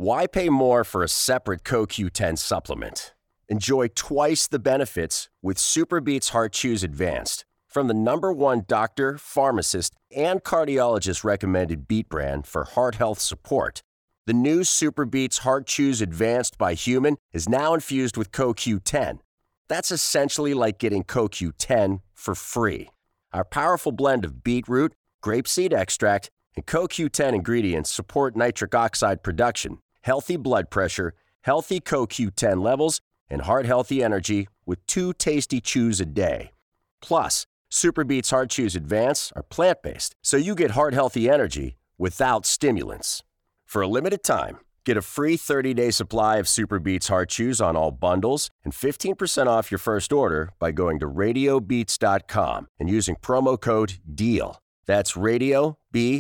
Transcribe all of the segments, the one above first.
Why pay more for a separate CoQ10 supplement? Enjoy twice the benefits with SuperBeets Heart Chews Advanced from the #1 doctor, pharmacist, and cardiologist recommended beet brand for heart health support. The new SuperBeets Heart Chews Advanced by Human is now infused with CoQ10. That's essentially like getting CoQ10 for free. Our powerful blend of beetroot, grapeseed extract, and CoQ10 ingredients support nitric oxide production, healthy blood pressure, healthy CoQ10 levels, and heart-healthy energy with 2 tasty chews a day. Plus, SuperBeets Heart Chews Advance are plant-based, so you get heart-healthy energy without stimulants. For a limited time, get a free 30-day supply of SuperBeets Heart Chews on all bundles and 15% off your first order by going to RadioBeats.com and using promo code DEAL. That's Radio,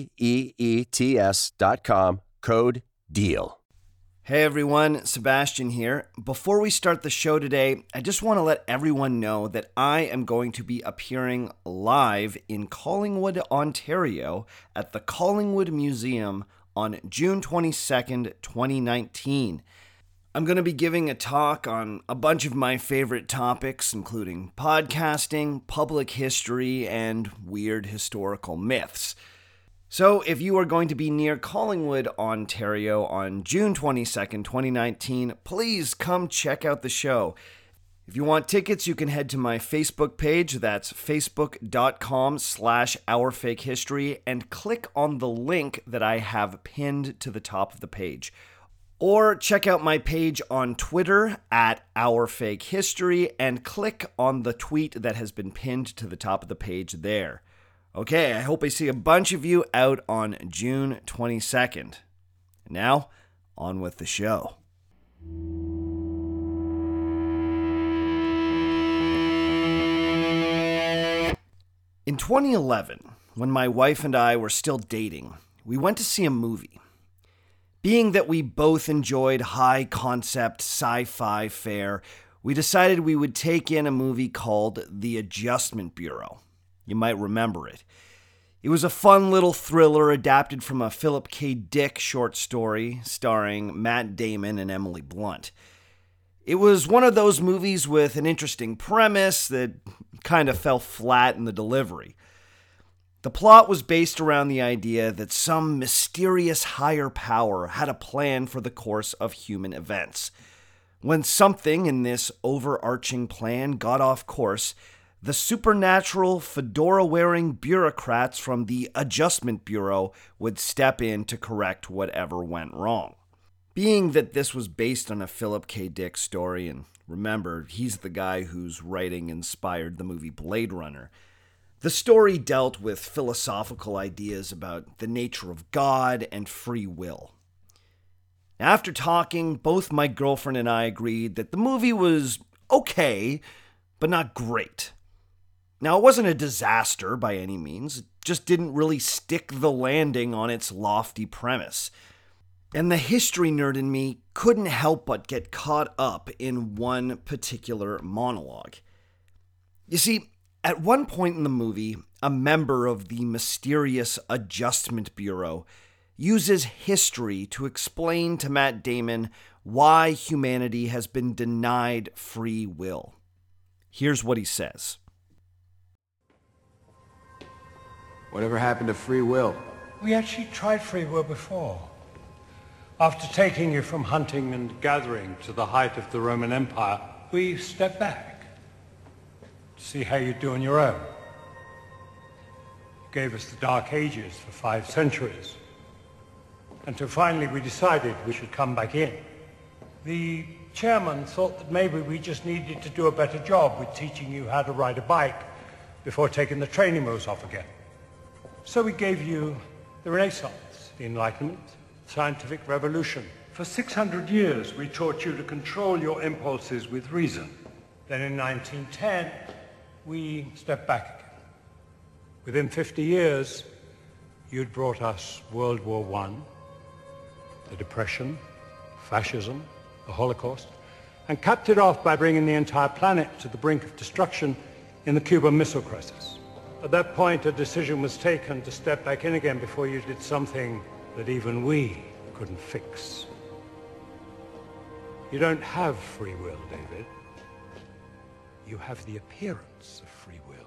BEETS.com, code DEAL. Hey everyone, Sebastian here. Before we start the show today, I just want to let everyone know that I am going to be appearing live in Collingwood, Ontario at the Collingwood Museum on June 22nd, 2019. I'm going to be giving a talk on a bunch of my favorite topics, including podcasting, public history, and weird historical myths. So if you are going to be near Collingwood, Ontario on June 22nd, 2019, please come check out the show. If you want tickets, you can head to my Facebook page. That's facebook.com/OurFakeHistory and click on the link that I have pinned to the top of the page. Or check out my page on Twitter @OurFakeHistory and click on the tweet that has been pinned to the top of the page there. Okay, I hope I see a bunch of you out on June 22nd. Now, on with the show. In 2011, when my wife and I were still dating, we went to see a movie. Being that we both enjoyed high-concept sci-fi fare, we decided we would take in a movie called The Adjustment Bureau. You might remember it. It was a fun little thriller adapted from a Philip K. Dick short story starring Matt Damon and Emily Blunt. It was one of those movies with an interesting premise that kind of fell flat in the delivery. The plot was based around the idea that some mysterious higher power had a plan for the course of human events. When something in this overarching plan got off course, the supernatural, fedora-wearing bureaucrats from the Adjustment Bureau would step in to correct whatever went wrong. Being that this was based on a Philip K. Dick story, and remember, he's the guy whose writing inspired the movie Blade Runner, the story dealt with philosophical ideas about the nature of God and free will. After talking, both my girlfriend and I agreed that the movie was okay, but not great. Now, it wasn't a disaster by any means. It just didn't really stick the landing on its lofty premise. And the history nerd in me couldn't help but get caught up in one particular monologue. You see, at one point in the movie, a member of the mysterious Adjustment Bureau uses history to explain to Matt Damon why humanity has been denied free will. Here's what he says. Whatever happened to free will? We actually tried free will before. After taking you from hunting and gathering to the height of the Roman Empire, we stepped back to see how you do on your own. You gave us the Dark Ages for 5 centuries. Until finally we decided we should come back in. The chairman thought that maybe we just needed to do a better job with teaching you how to ride a bike before taking the training wheels off again. So we gave you the Renaissance, the Enlightenment, scientific revolution. For 600 years, we taught you to control your impulses with reason. Then in 1910, we stepped back again. Within 50 years, you'd brought us World War I, the Depression, fascism, the Holocaust, and capped it off by bringing the entire planet to the brink of destruction in the Cuban Missile Crisis. At that point, a decision was taken to step back in again before you did something that even we couldn't fix. You don't have free will, David. You have the appearance of free will.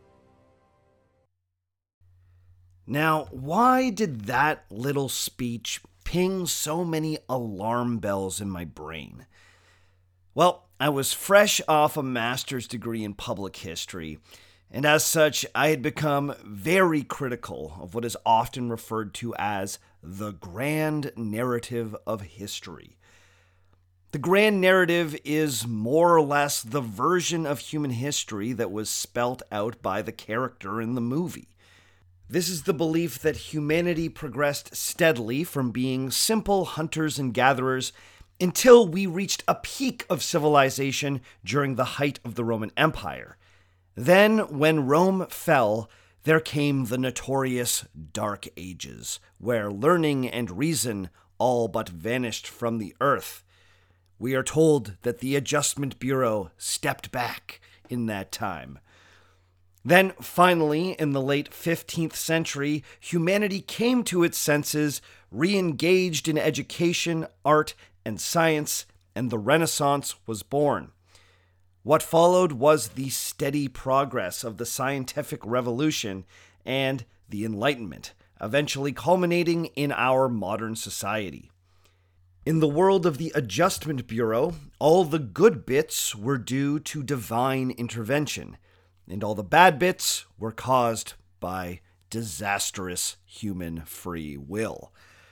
Now, why did that little speech ping so many alarm bells in my brain? Well, I was fresh off a master's degree in public history, and as such, I had become very critical of what is often referred to as the grand narrative of history. The grand narrative is more or less the version of human history that was spelt out by the character in the movie. This is the belief that humanity progressed steadily from being simple hunters and gatherers until we reached a peak of civilization during the height of the Roman Empire. Then, when Rome fell, there came the notorious Dark Ages, where learning and reason all but vanished from the earth. We are told that the Adjustment Bureau stepped back in that time. Then, finally, in the late 15th century, humanity came to its senses, re-engaged in education, art, and science, and the Renaissance was born. What followed was the steady progress of the scientific revolution and the Enlightenment, eventually culminating in our modern society. In the world of the Adjustment Bureau, all the good bits were due to divine intervention, and all the bad bits were caused by disastrous human free will.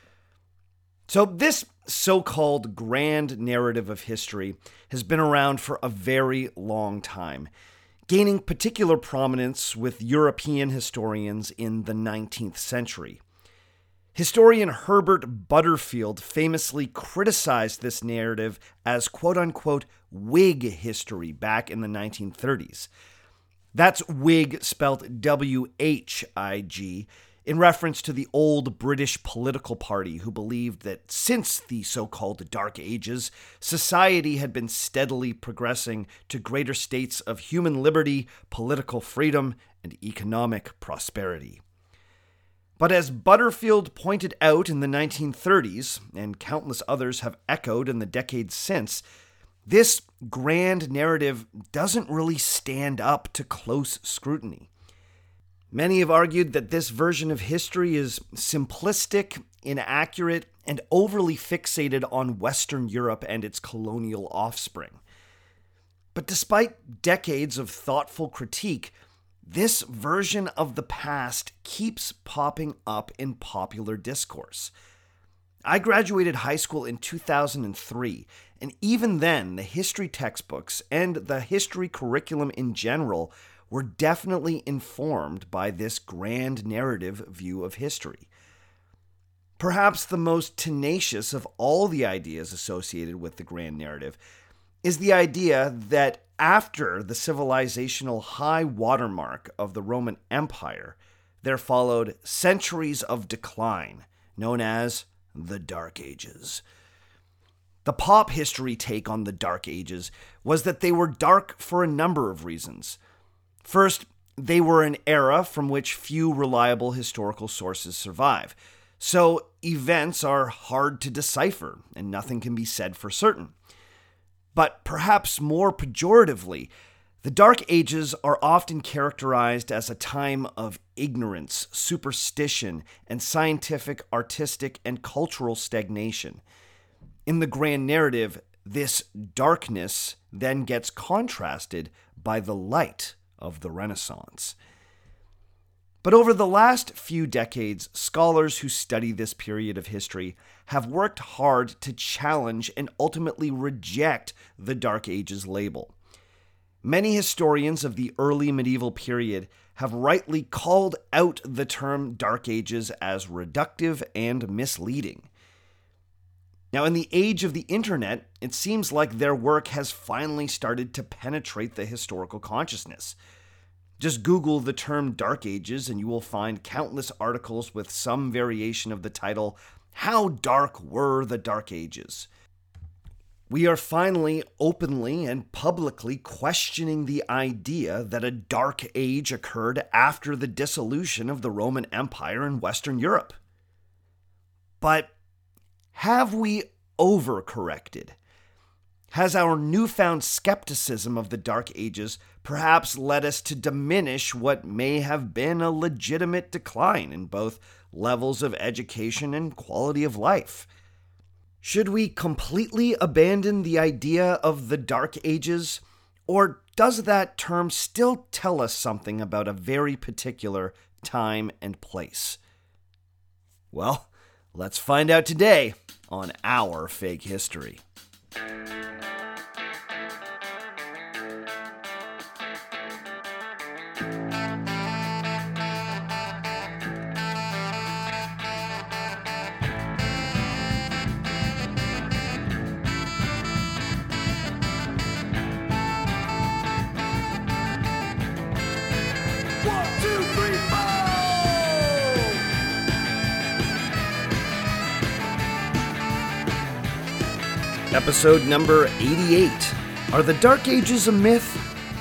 So this so-called grand narrative of history has been around for a very long time, gaining particular prominence with European historians in the 19th century. Historian Herbert Butterfield famously criticized this narrative as quote-unquote Whig history back in the 1930s. That's Whig spelt W-H-I-G, in reference to the old British political party who believed that since the so-called Dark Ages, society had been steadily progressing to greater states of human liberty, political freedom, and economic prosperity. But as Butterfield pointed out in the 1930s, and countless others have echoed in the decades since, this grand narrative doesn't really stand up to close scrutiny. Many have argued that this version of history is simplistic, inaccurate, and overly fixated on Western Europe and its colonial offspring. But despite decades of thoughtful critique, this version of the past keeps popping up in popular discourse. I graduated high school in 2003, and even then, the history textbooks and the history curriculum in general were definitely informed by this grand narrative view of history. Perhaps the most tenacious of all the ideas associated with the grand narrative is the idea that after the civilizational high watermark of the Roman Empire, there followed centuries of decline, known as the Dark Ages. The pop history take on the Dark Ages was that they were dark for a number of reasons. First, they were an era from which few reliable historical sources survive, so events are hard to decipher and nothing can be said for certain. But perhaps more pejoratively, the Dark Ages are often characterized as a time of ignorance, superstition, and scientific, artistic, and cultural stagnation. In the grand narrative, this darkness then gets contrasted by the light of the Renaissance. But over the last few decades, scholars who study this period of history have worked hard to challenge and ultimately reject the Dark Ages label. Many historians of the early medieval period have rightly called out the term Dark Ages as reductive and misleading. Now, in the age of the internet, it seems like their work has finally started to penetrate the historical consciousness. Just Google the term Dark Ages and you will find countless articles with some variation of the title, How Dark Were the Dark Ages? We are finally openly and publicly questioning the idea that a dark age occurred after the dissolution of the Roman Empire in Western Europe. But have we overcorrected? Has our newfound skepticism of the Dark Ages perhaps led us to diminish what may have been a legitimate decline in both levels of education and quality of life? Should we completely abandon the idea of the Dark Ages, or does that term still tell us something about a very particular time and place? Well, let's find out today on Our Fake History. Episode number 88. Are the Dark Ages a myth?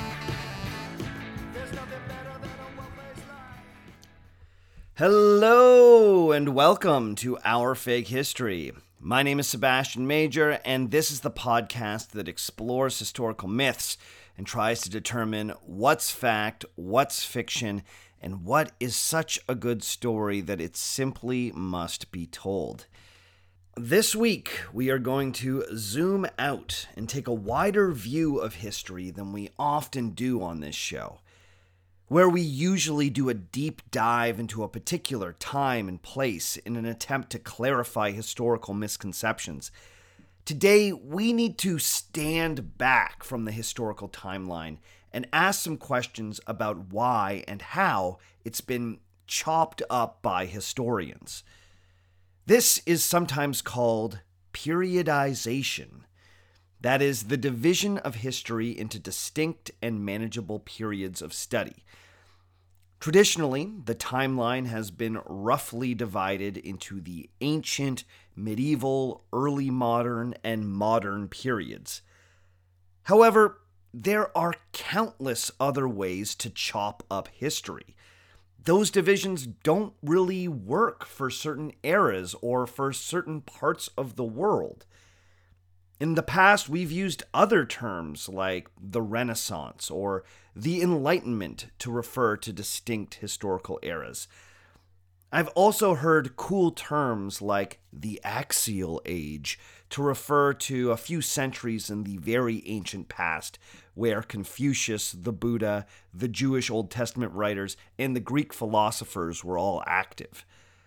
Hello and welcome to Our Fake History. My name is Sebastian Major, and this is the podcast that explores historical myths and tries to determine what's fact, what's fiction, and what is such a good story that it simply must be told. This week, we are going to zoom out and take a wider view of history than we often do on this show. Where we usually do a deep dive into a particular time and place in an attempt to clarify historical misconceptions, today we need to stand back from the historical timeline and ask some questions about why and how it's been chopped up by historians. This is sometimes called periodization. That is, the division of history into distinct and manageable periods of study. Traditionally, the timeline has been roughly divided into the ancient, medieval, early modern, and modern periods. However, there are countless other ways to chop up history. Those divisions don't really work for certain eras or for certain parts of the world. In the past, we've used other terms like the Renaissance or the Enlightenment to refer to distinct historical eras. I've also heard cool terms like the Axial Age to refer to a few centuries in the very ancient past, where Confucius, the Buddha, the Jewish Old Testament writers, and the Greek philosophers were all active.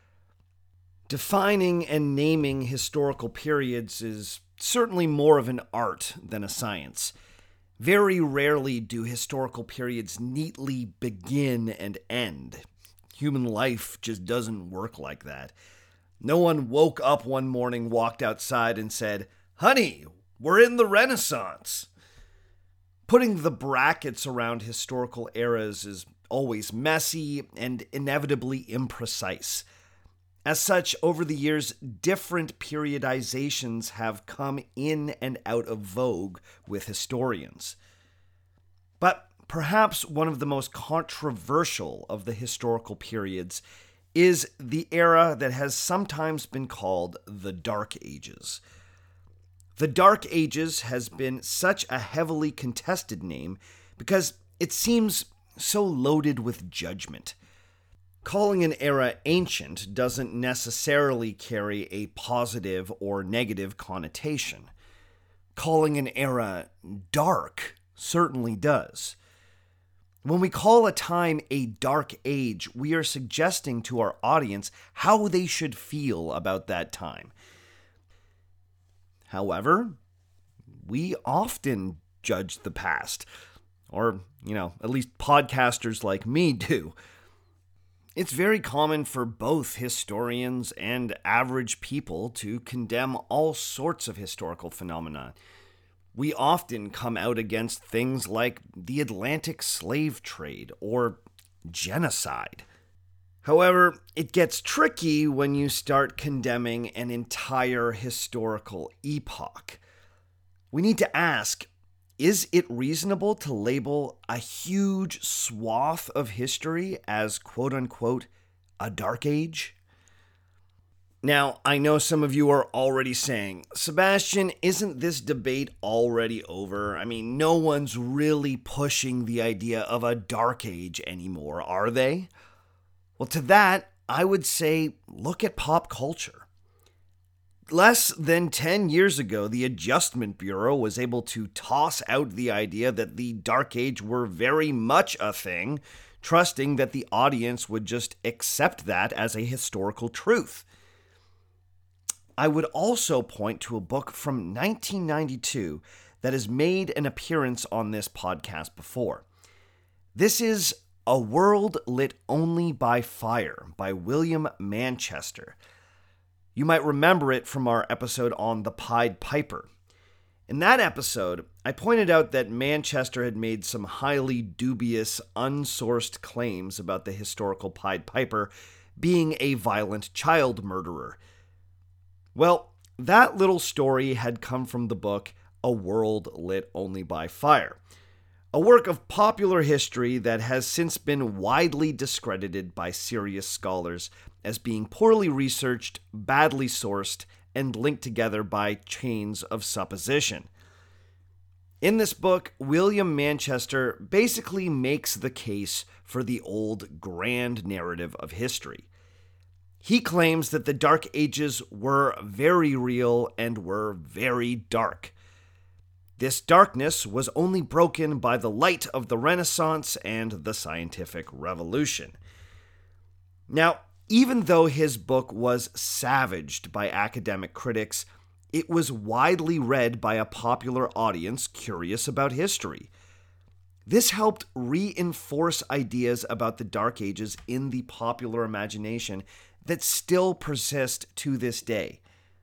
Defining and naming historical periods is certainly more of an art than a science. Very rarely do historical periods neatly begin and end. Human life just doesn't work like that. No one woke up one morning, walked outside, and said, "Honey, we're in the Renaissance." Putting the brackets around historical eras is always messy and inevitably imprecise. As such, over the years, different periodizations have come in and out of vogue with historians. But perhaps one of the most controversial of the historical periods is the era that has sometimes been called the Dark Ages. The Dark Ages has been such a heavily contested name because it seems so loaded with judgment. Calling an era ancient doesn't necessarily carry a positive or negative connotation. Calling an era dark certainly does. When we call a time a dark age, we are suggesting to our audience how they should feel about that time. However, we often judge the past, or, at least podcasters like me do. It's very common for both historians and average people to condemn all sorts of historical phenomena. We often come out against things like the Atlantic slave trade or genocide. However, it gets tricky when you start condemning an entire historical epoch. We need to ask, is it reasonable to label a huge swath of history as quote-unquote a dark age? Now, I know some of you are already saying, Sebastian, isn't this debate already over? I mean, no one's really pushing the idea of a dark age anymore, are they? Well, to that, I would say, look at pop culture. Less than 10 years ago, the Adjustment Bureau was able to toss out the idea that the Dark Age were very much a thing, trusting that the audience would just accept that as a historical truth. I would also point to a book from 1992 that has made an appearance on this podcast before. This is A World Lit Only by Fire by William Manchester. You might remember it from our episode on the Pied Piper. In that episode, I pointed out that Manchester had made some highly dubious, unsourced claims about the historical Pied Piper being a violent child murderer. Well, that little story had come from the book A World Lit Only by Fire, a work of popular history that has since been widely discredited by serious scholars as being poorly researched, badly sourced, and linked together by chains of supposition. In this book, William Manchester basically makes the case for the old grand narrative of history. He claims that the Dark Ages were very real and were very dark. This darkness was only broken by the light of the Renaissance and the scientific revolution. Now, even though his book was savaged by academic critics, it was widely read by a popular audience curious about history. This helped reinforce ideas about the Dark Ages in the popular imagination that still persist to this day.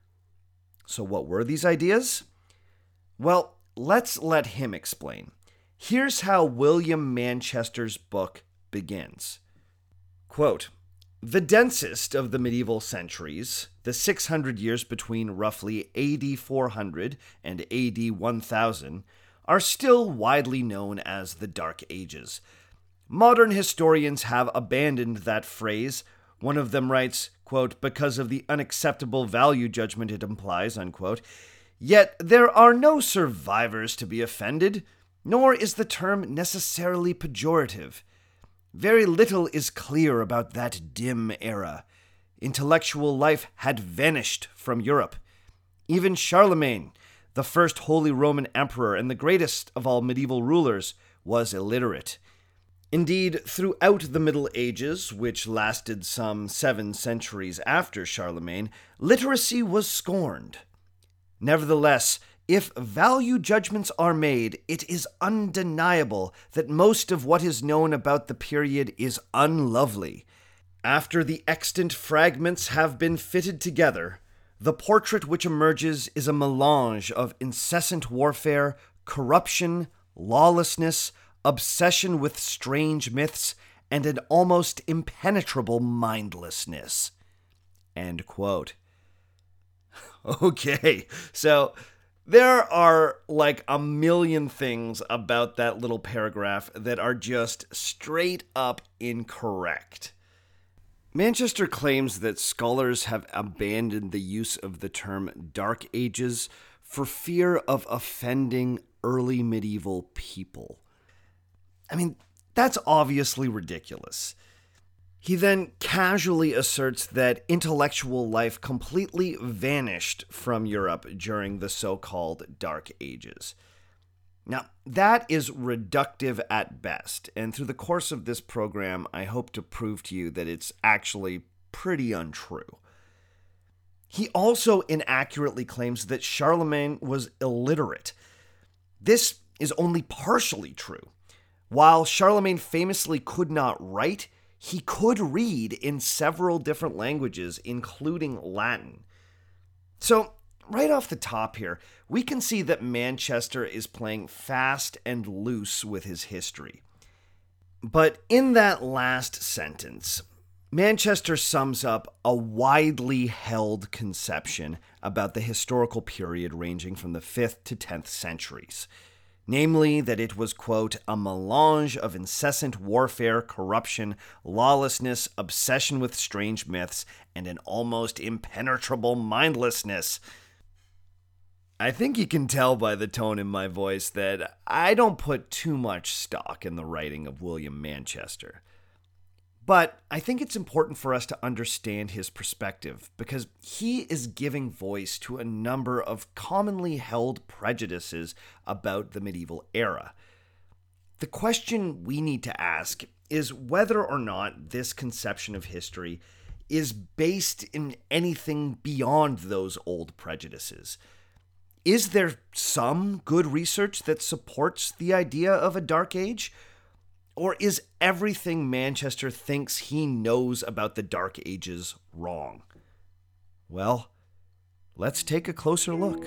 So what were these ideas? Well, let's let him explain. Here's how William Manchester's book begins. Quote, "The densest of the medieval centuries, the 600 years between roughly AD 400 and AD 1000, are still widely known as the Dark Ages. Modern historians have abandoned that phrase. One of them writes, quote, because of the unacceptable value judgment it implies, unquote. Yet there are no survivors to be offended, nor is the term necessarily pejorative. Very little is clear about that dim era. Intellectual life had vanished from Europe. Even Charlemagne, the first Holy Roman Emperor and the greatest of all medieval rulers, was illiterate. Indeed, throughout the Middle Ages, which lasted some 7 centuries after Charlemagne, literacy was scorned. Nevertheless, if value judgments are made, it is undeniable that most of what is known about the period is unlovely. After the extant fragments have been fitted together, the portrait which emerges is a melange of incessant warfare, corruption, lawlessness, obsession with strange myths, and an almost impenetrable mindlessness." End quote. Okay, so there are like a million things about that little paragraph that are just straight up incorrect. Manchester claims that scholars have abandoned the use of the term Dark Ages for fear of offending early medieval people. I mean, that's obviously ridiculous. He then casually asserts that intellectual life completely vanished from Europe during the so-called Dark Ages. Now, that is reductive at best, and through the course of this program, I hope to prove to you that it's actually pretty untrue. He also inaccurately claims that Charlemagne was illiterate. This is only partially true. While Charlemagne famously could not write, he could read in several different languages, including Latin. So, right off the top here, we can see that Manchester is playing fast and loose with his history. But in that last sentence, Manchester sums up a widely held conception about the historical period ranging from the 5th to 10th centuries. namely that it was, quote, a melange of incessant warfare, corruption, lawlessness, obsession with strange myths, and an almost impenetrable mindlessness. I think you can tell by the tone in my voice that I don't put too much stock in the writing of William Manchester. But I think it's important for us to understand his perspective because he is giving voice to a number of commonly held prejudices about the medieval era. The question we need to ask is whether or not this conception of history is based in anything beyond those old prejudices. Is there some good research that supports the idea of a Dark Age? Or is everything Manchester thinks he knows about the Dark Ages wrong? Well, let's take a closer look.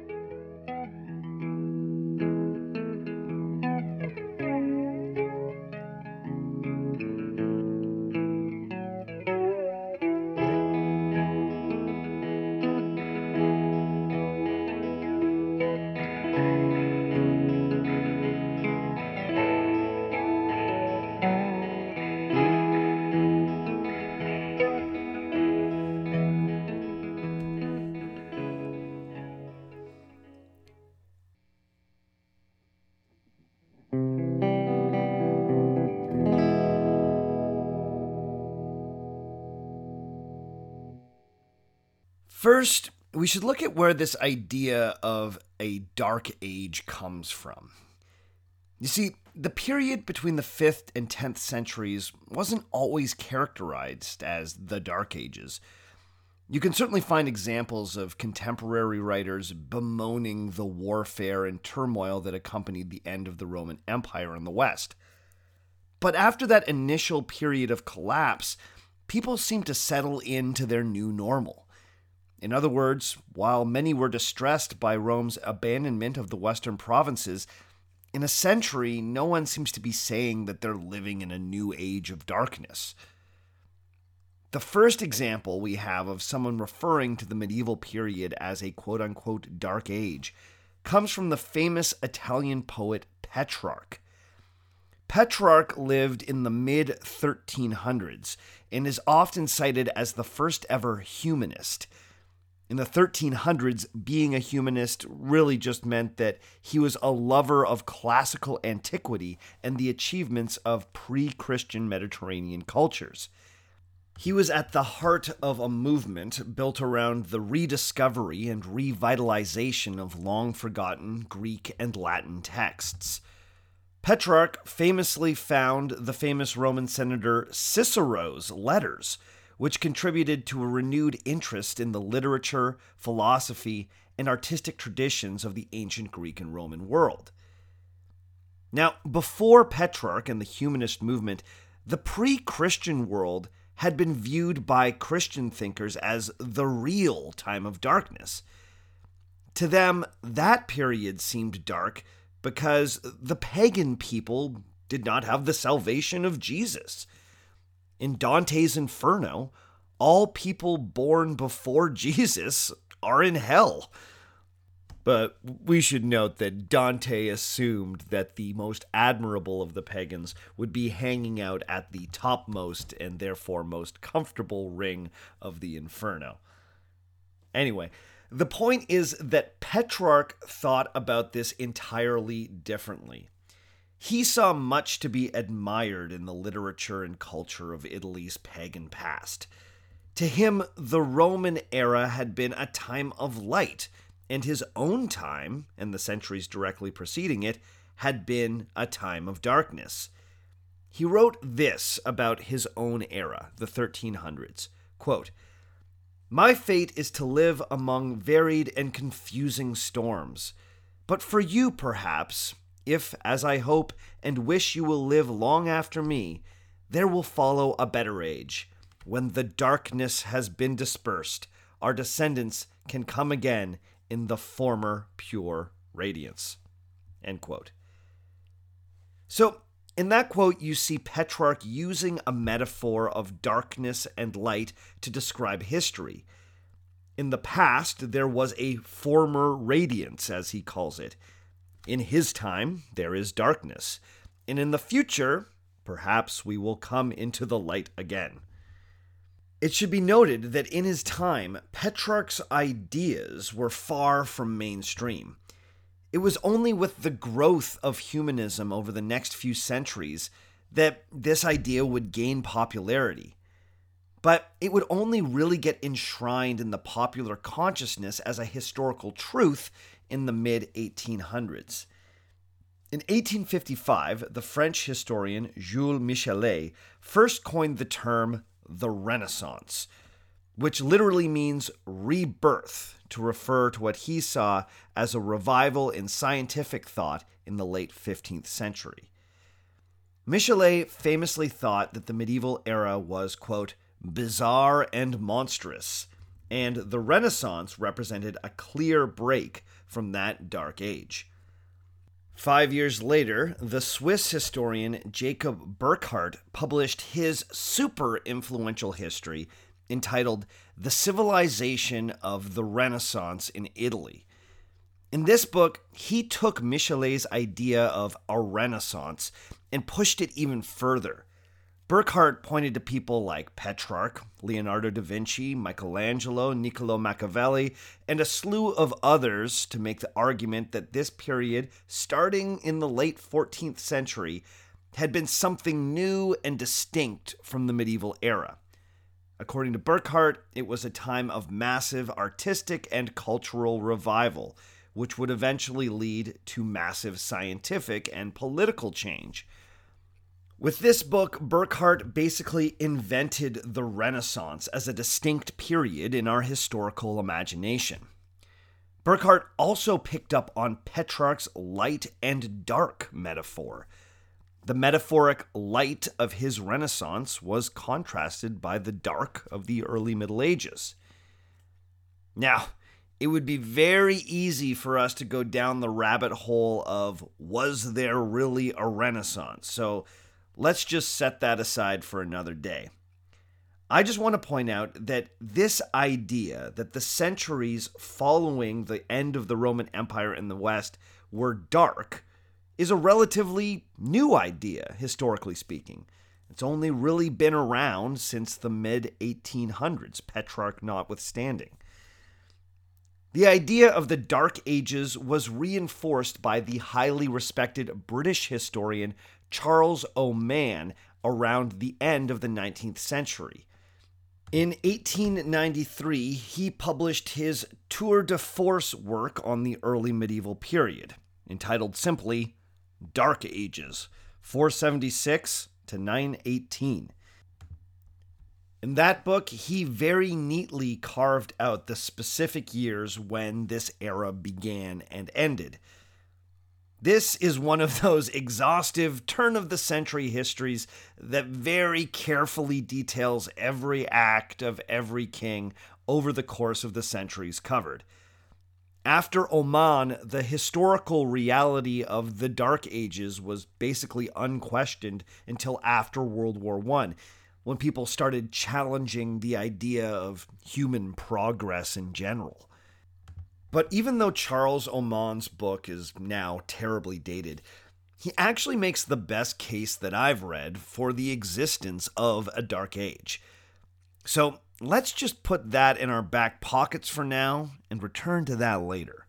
First, we should look at where this idea of a Dark Age comes from. You see, the period between the 5th and 10th centuries wasn't always characterized as the Dark Ages. You can certainly find examples of contemporary writers bemoaning the warfare and turmoil that accompanied the end of the Roman Empire in the West. But after that initial period of collapse, people seemed to settle into their new normal. In other words, while many were distressed by Rome's abandonment of the western provinces, in a century, no one seems to be saying that they're living in a new age of darkness. The first example we have of someone referring to the medieval period as a quote-unquote dark age comes from the famous Italian poet Petrarch. Petrarch lived in the mid-1300s and is often cited as the first ever humanist. In the 1300s, being a humanist really just meant that he was a lover of classical antiquity and the achievements of pre-Christian Mediterranean cultures. He was at the heart of a movement built around the rediscovery and revitalization of long-forgotten Greek and Latin texts. Petrarch famously found the famous Roman senator Cicero's letters, which contributed to a renewed interest in the literature, philosophy, and artistic traditions of the ancient Greek and Roman world. Now, before Petrarch and the humanist movement, the pre-Christian world had been viewed by Christian thinkers as the real time of darkness. To them, that period seemed dark because the pagan people did not have the salvation of Jesus. In Dante's Inferno, all people born before Jesus are in hell. But we should note that Dante assumed that the most admirable of the pagans would be hanging out at the topmost and therefore most comfortable ring of the Inferno. Anyway, the point is that Petrarch thought about this entirely differently. He saw much to be admired in the literature and culture of Italy's pagan past. To him, the Roman era had been a time of light, and his own time, and the centuries directly preceding it, had been a time of darkness. He wrote this about his own era, the 1300s, quote, "My fate is to live among varied and confusing storms. But for you, perhaps, if, as I hope and wish you will live long after me, there will follow a better age, when the darkness has been dispersed, our descendants can come again in the former pure radiance." End quote. So, in that quote, you see Petrarch using a metaphor of darkness and light to describe history. In the past, there was a former radiance, as he calls it. In his time, there is darkness, and in the future, perhaps we will come into the light again. It should be noted that in his time, Petrarch's ideas were far from mainstream. It was only with the growth of humanism over the next few centuries that this idea would gain popularity. But it would only really get enshrined in the popular consciousness as a historical truth in the mid-1800s. In 1855, the French historian Jules Michelet first coined the term the Renaissance, which literally means rebirth, to refer to what he saw as a revival in scientific thought in the late 15th century. Michelet famously thought that the medieval era was, quote, bizarre and monstrous, and the Renaissance represented a clear break from that dark age. 5 years later, the Swiss historian Jacob Burckhardt published his super influential history entitled The Civilization of the Renaissance in Italy. In this book, he took Michelet's idea of a renaissance and pushed it even further. Burckhardt pointed to people like Petrarch, Leonardo da Vinci, Michelangelo, Niccolò Machiavelli, and a slew of others to make the argument that this period, starting in the late 14th century, had been something new and distinct from the medieval era. According to Burckhardt, it was a time of massive artistic and cultural revival, which would eventually lead to massive scientific and political change. With this book, Burckhardt basically invented the Renaissance as a distinct period in our historical imagination. Burckhardt also picked up on Petrarch's light and dark metaphor. The metaphoric light of his Renaissance was contrasted by the dark of the early Middle Ages. Now, it would be very easy for us to go down the rabbit hole of, was there really a Renaissance? So let's just set that aside for another day. I just want to point out that this idea that the centuries following the end of the Roman Empire in the West were dark is a relatively new idea, historically speaking. It's only really been around since the mid-1800s, Petrarch notwithstanding. The idea of the Dark Ages was reinforced by the highly respected British historian Charles Oman around the end of the 19th century. In 1893, he published his tour de force work on the early medieval period, entitled simply Dark Ages, 476 to 918. In that book, he very neatly carved out the specific years when this era began and ended. This is one of those exhaustive turn-of-the-century histories that very carefully details every act of every king over the course of the centuries covered. After Oman, the historical reality of the Dark Ages was basically unquestioned until after World War I, when people started challenging the idea of human progress in general. But even though Charles Oman's book is now terribly dated, he actually makes the best case that I've read for the existence of a Dark Age. So let's just put that in our back pockets for now and return to that later.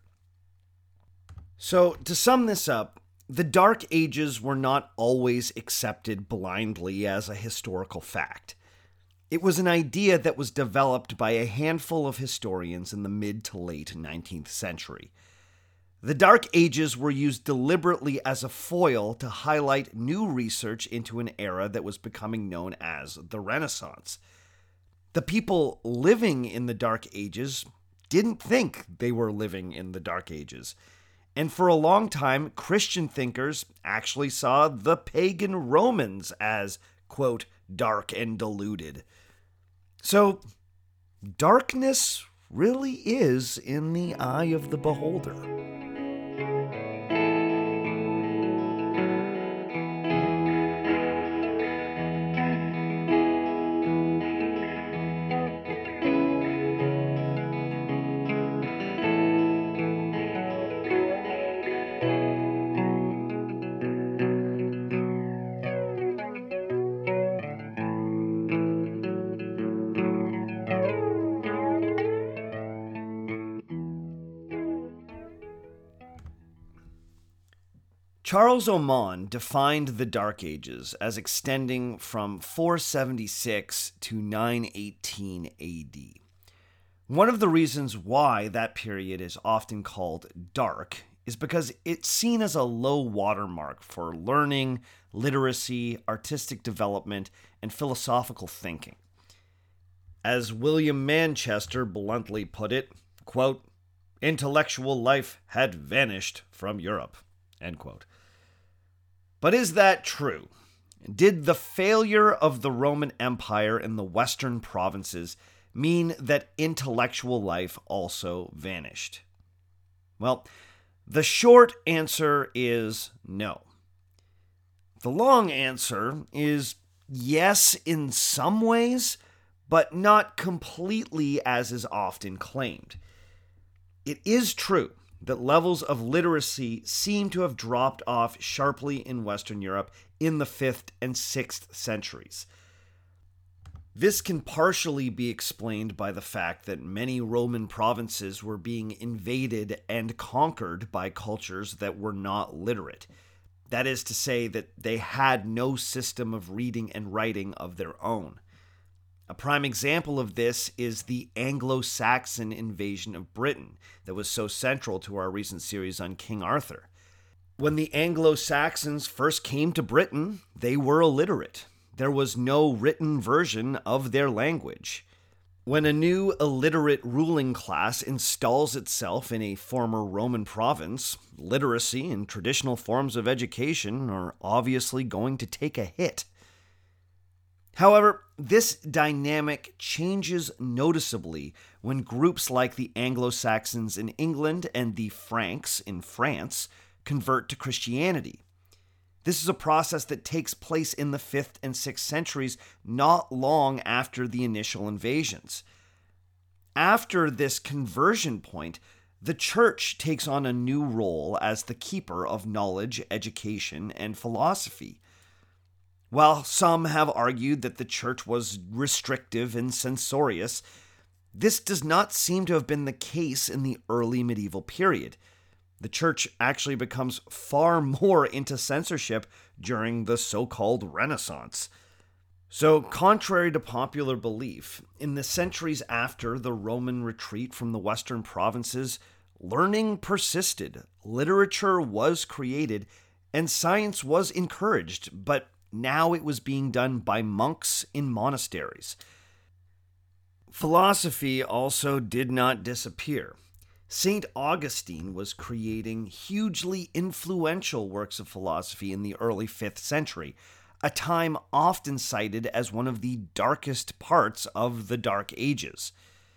So to sum this up, the Dark Ages were not always accepted blindly as a historical fact. It was an idea that was developed by a handful of historians in the mid to late 19th century. The Dark Ages were used deliberately as a foil to highlight new research into an era that was becoming known as the Renaissance. The people living in the Dark Ages didn't think they were living in the Dark Ages. And for a long time, Christian thinkers actually saw the pagan Romans as, quote, dark and deluded. So, darkness really is in the eye of the beholder. Charles Oman defined the Dark Ages as extending from 476 to 918 AD. One of the reasons why that period is often called dark is because it's seen as a low watermark for learning, literacy, artistic development, and philosophical thinking. As William Manchester bluntly put it, quote, "Intellectual life had vanished from Europe," end quote. But is that true? Did the failure of the Roman Empire in the Western provinces mean that intellectual life also vanished? Well, the short answer is no. The long answer is yes in some ways, but not completely as is often claimed. It is true that levels of literacy seem to have dropped off sharply in Western Europe in the 5th and 6th centuries. This can partially be explained by the fact that many Roman provinces were being invaded and conquered by cultures that were not literate. That is to say that they had no system of reading and writing of their own. A prime example of this is the Anglo-Saxon invasion of Britain that was so central to our recent series on King Arthur. When the Anglo-Saxons first came to Britain, they were illiterate. There was no written version of their language. When a new illiterate ruling class installs itself in a former Roman province, literacy and traditional forms of education are obviously going to take a hit. However, this dynamic changes noticeably when groups like the Anglo-Saxons in England and the Franks in France convert to Christianity. This is a process that takes place in the 5th and 6th centuries, not long after the initial invasions. After this conversion point, the church takes on a new role as the keeper of knowledge, education, and philosophy. While some have argued that the church was restrictive and censorious, this does not seem to have been the case in the early medieval period. The church actually becomes far more into censorship during the so-called Renaissance. So, contrary to popular belief, in the centuries after the Roman retreat from the Western provinces, learning persisted, literature was created, and science was encouraged, but now it was being done by monks in monasteries. Philosophy also did not disappear. St. Augustine was creating hugely influential works of philosophy in the early 5th century, a time often cited as one of the darkest parts of the Dark Ages.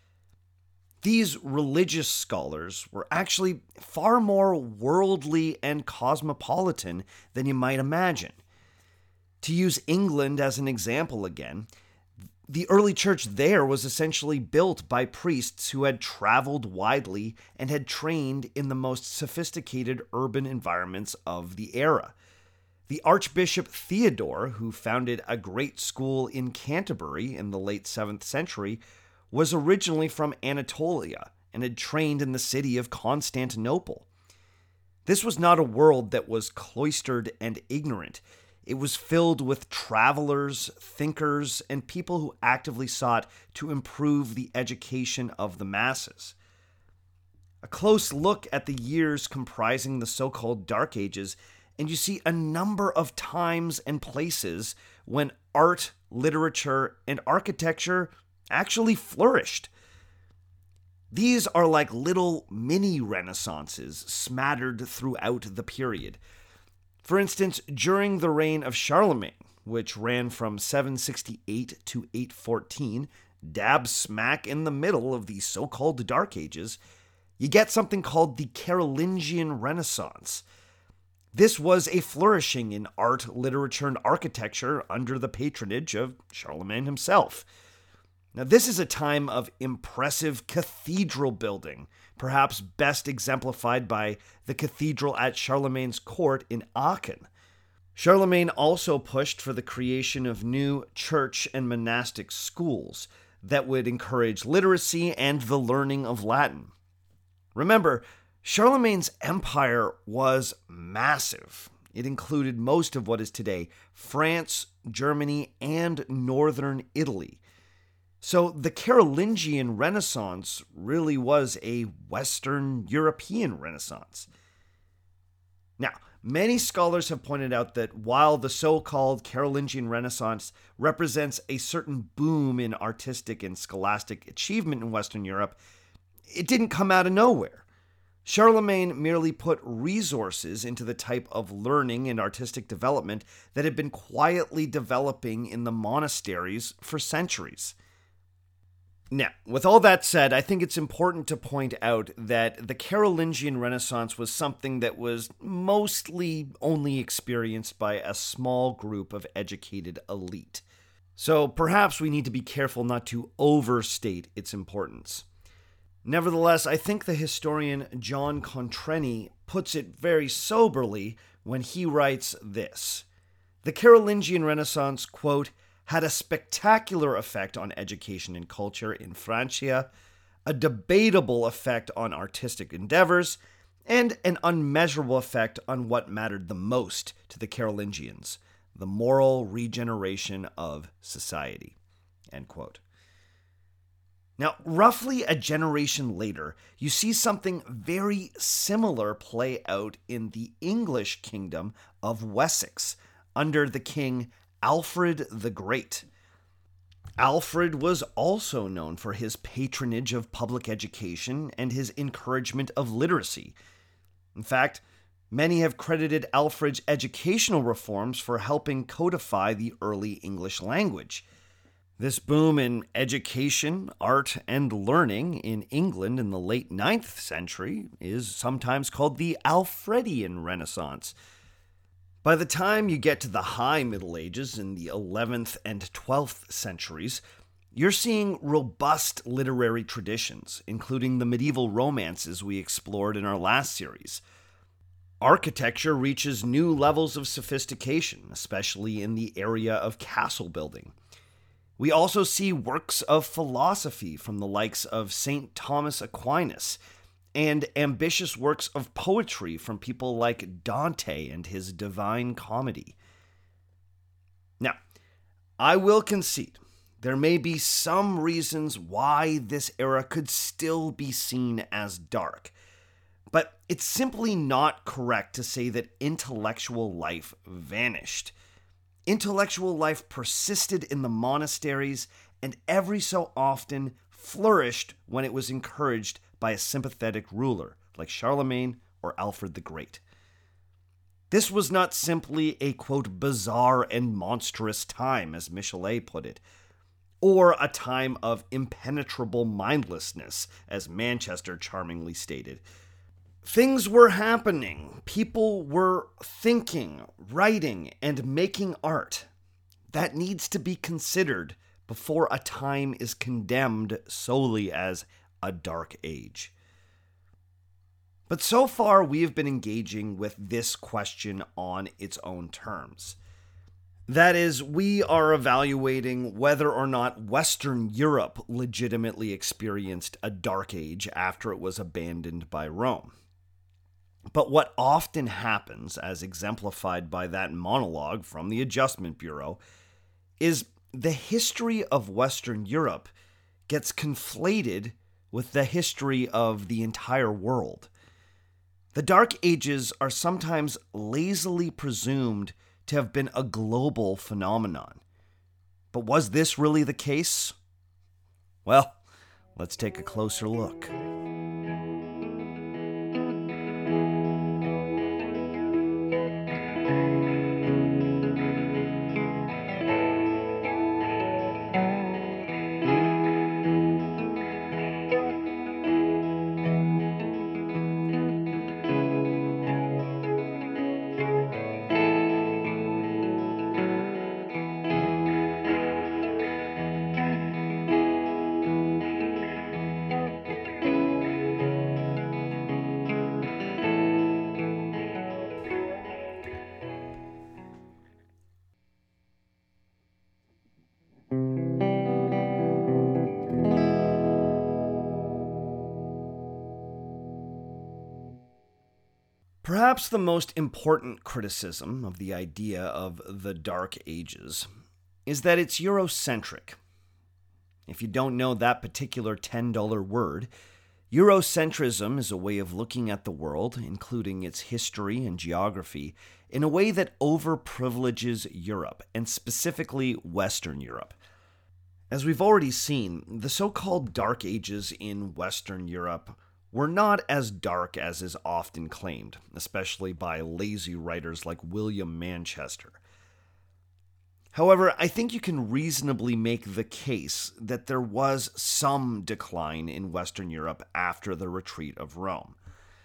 These religious scholars were actually far more worldly and cosmopolitan than you might imagine. To use England as an example again, the early church there was essentially built by priests who had traveled widely and had trained in the most sophisticated urban environments of the era. The Archbishop Theodore, who founded a great school in Canterbury in the late 7th century, was originally from Anatolia and had trained in the city of Constantinople. This was not a world that was cloistered and ignorant. It was filled with travelers, thinkers, and people who actively sought to improve the education of the masses. A close look at the years comprising the so-called Dark Ages, and you see a number of times and places when art, literature, and architecture actually flourished. These are like little mini renaissances smattered throughout the period. For instance, during the reign of Charlemagne, which ran from 768 to 814, dab smack in the middle of the so-called Dark Ages, you get something called the Carolingian Renaissance. This was a flourishing in art, literature, and architecture under the patronage of Charlemagne himself. Now, this is a time of impressive cathedral building, perhaps best exemplified by the cathedral at Charlemagne's court in Aachen. Charlemagne also pushed for the creation of new church and monastic schools that would encourage literacy and the learning of Latin. Remember, Charlemagne's empire was massive. It included most of what is today France, Germany, and northern Italy. So the Carolingian Renaissance really was a Western European Renaissance. Now, many scholars have pointed out that while the so-called Carolingian Renaissance represents a certain boom in artistic and scholastic achievement in Western Europe, it didn't come out of nowhere. Charlemagne merely put resources into the type of learning and artistic development that had been quietly developing in the monasteries for centuries. Now, with all that said, I think it's important to point out that the Carolingian Renaissance was something that was mostly only experienced by a small group of educated elite. So perhaps we need to be careful not to overstate its importance. Nevertheless, I think the historian John Contreni puts it very soberly when he writes this. The Carolingian Renaissance, quote, had a spectacular effect on education and culture in Francia, a debatable effect on artistic endeavors, and an unmeasurable effect on what mattered the most to the Carolingians, the moral regeneration of society. End quote. Now, roughly a generation later, you see something very similar play out in the English kingdom of Wessex under the king Alfred the Great. Alfred was also known for his patronage of public education and his encouragement of literacy. In fact, many have credited Alfred's educational reforms for helping codify the early English language. This boom in education, art, and learning in England in the late 9th century is sometimes called the Alfredian Renaissance. By the time you get to the High Middle Ages in the 11th and 12th centuries, you're seeing robust literary traditions, including the medieval romances we explored in our last series. Architecture reaches new levels of sophistication, especially in the area of castle building. We also see works of philosophy from the likes of St. Thomas Aquinas, and ambitious works of poetry from people like Dante and his Divine Comedy. Now, I will concede, there may be some reasons why this era could still be seen as dark, but it's simply not correct to say that intellectual life vanished. Intellectual life persisted in the monasteries and every so often flourished when it was encouraged by a sympathetic ruler like Charlemagne or Alfred the Great. This was not simply a, quote, bizarre and monstrous time, as Michelet put it, or a time of impenetrable mindlessness, as Manchester charmingly stated. Things were happening. People were thinking, writing, and making art. That needs to be considered before a time is condemned solely as a dark age. But so far, we have been engaging with this question on its own terms. That is, we are evaluating whether or not Western Europe legitimately experienced a dark age after it was abandoned by Rome. But what often happens, as exemplified by that monologue from the Adjustment Bureau, is the history of Western Europe gets conflated with the history of the entire world. The Dark Ages are sometimes lazily presumed to have been a global phenomenon. But was this really the case? Well, let's take a closer look. Perhaps the most important criticism of the idea of the Dark Ages is that it's Eurocentric. If you don't know that particular $10 word, Eurocentrism is a way of looking at the world, including its history and geography, in a way that overprivileges Europe, and specifically Western Europe. As we've already seen, the so-called Dark Ages in Western Europe were not as dark as is often claimed, especially by lazy writers like William Manchester. However, I think you can reasonably make the case that there was some decline in Western Europe after the retreat of Rome.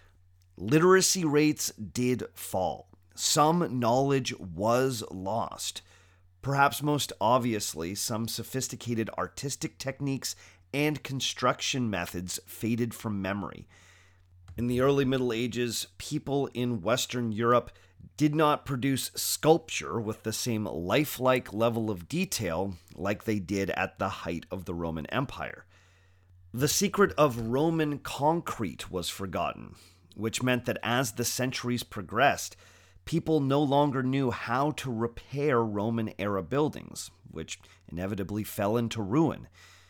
Literacy rates did fall. Some knowledge was lost. Perhaps most obviously, some sophisticated artistic techniques and construction methods faded from memory. In the early Middle Ages, people in Western Europe did not produce sculpture with the same lifelike level of detail like they did at the height of the Roman Empire. The secret of Roman concrete was forgotten, which meant that as the centuries progressed, people no longer knew how to repair Roman-era buildings, which inevitably fell into ruin.